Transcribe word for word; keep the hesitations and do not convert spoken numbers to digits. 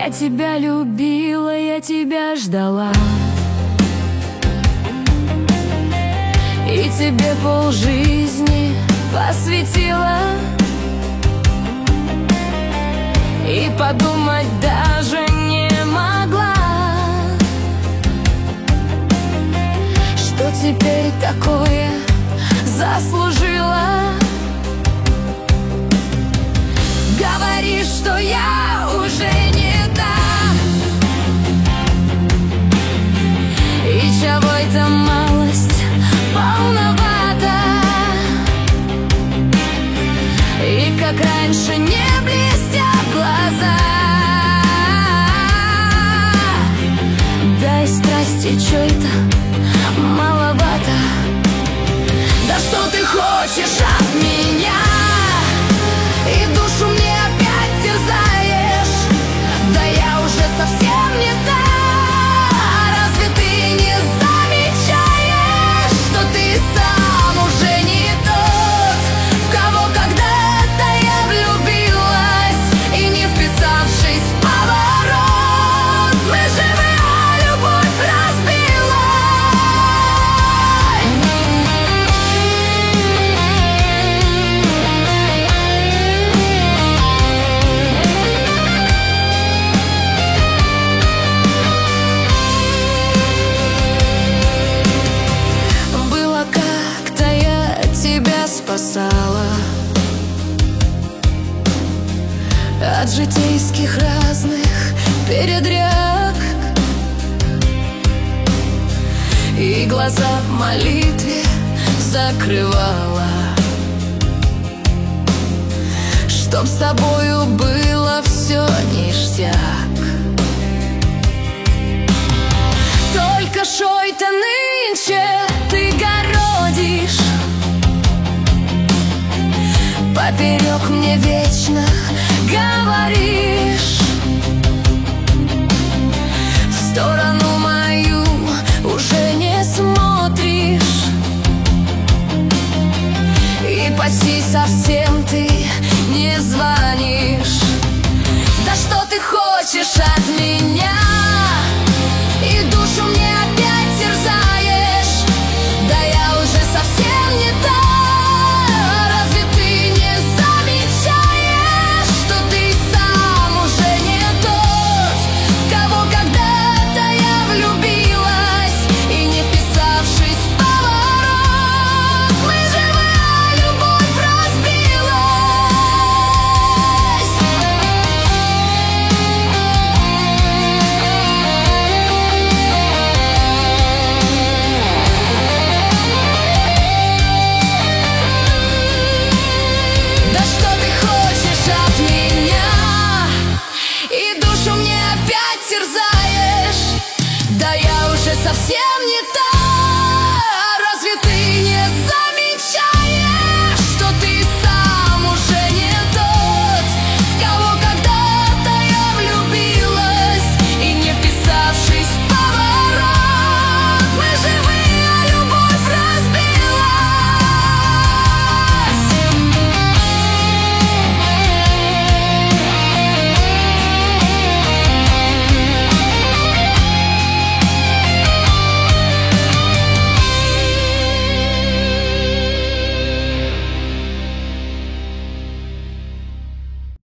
Я тебя любила, я тебя ждала, и тебе полжизни посвятила, и подумать даже не могла, что теперь такое заслужила. Говоришь, что я уже не та, и чего-то малость полновато, и как раньше не блестят глаза. Дай страсти чё-то маловато. Да что ты хочешь от меня? И душу мне опять терзаешь. Да я уже совсем не та. Разве ты не замечаешь, что ты сам уже не тот, в кого когда-то я влюбилась, и не вписавшись в поворот, лживая любовь разбилась. Было как-то я тебя спасала от житейских разных передряг, и глаза в молитве закрывала, чтоб с тобою было все ништяк. Только шой-то нынче ты городишь, поперек мне вечно говоришь, в сторону мою уже не смотришь, и почти совсем ты не звонишь. Да что ты хочешь от меня? И душу мне опять терзаешь. Да я уже совсем не та. Разве ты не замечаешь, что ты сам уже не тот, в кого когда-то я влюбилась, и не вписавшись в поворот, лживая любовь разбилась. Да что ты хочешь от меня? И душу мне опять терзаешь. Да я уже совсем не та.